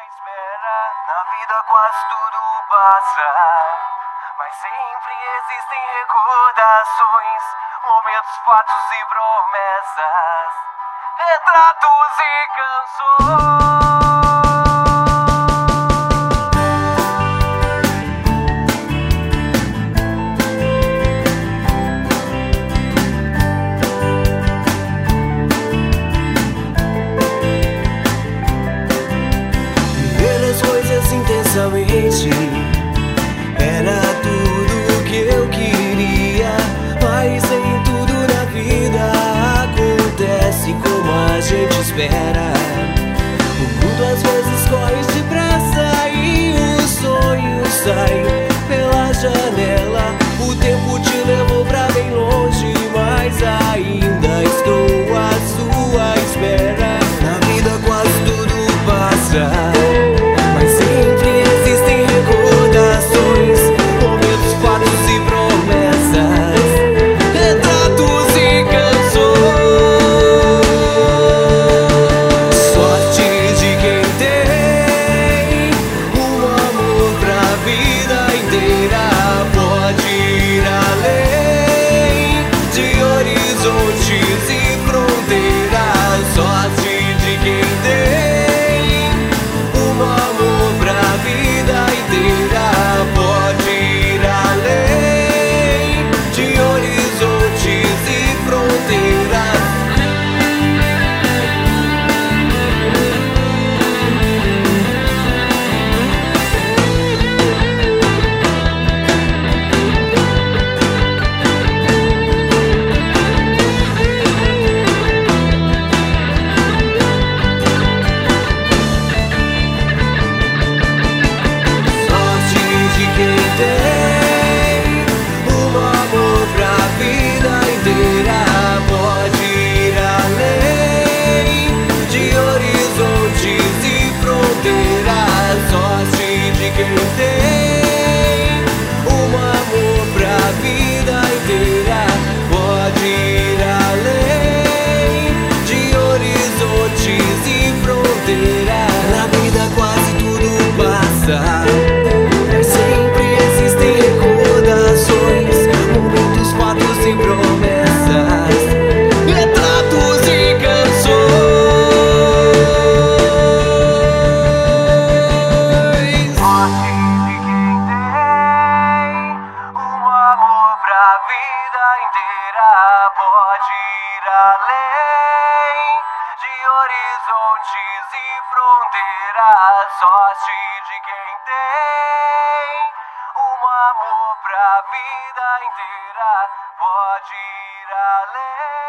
espera. Na vida quase tudo passa, mas sempre existem recordações, momentos, fatos e promessas, retratos e canções. Intensamente era tudo o que eu queria, mas nem tudo na vida acontece como a gente espera. O mundo às vezes corre depressa e os sonhos saem pela janela. O tempo te levou pra bem longe, mas ainda estou à sua espera. Na vida quase tudo passa, sempre existem recordações, momentos, fatos e promessas, retratos e canções. Sorte de quem tem um amor pra vida inteira, pode ir além de horizontes e fronteiras. Sorte de quem tem um amor pra vida inteira, pode ir além.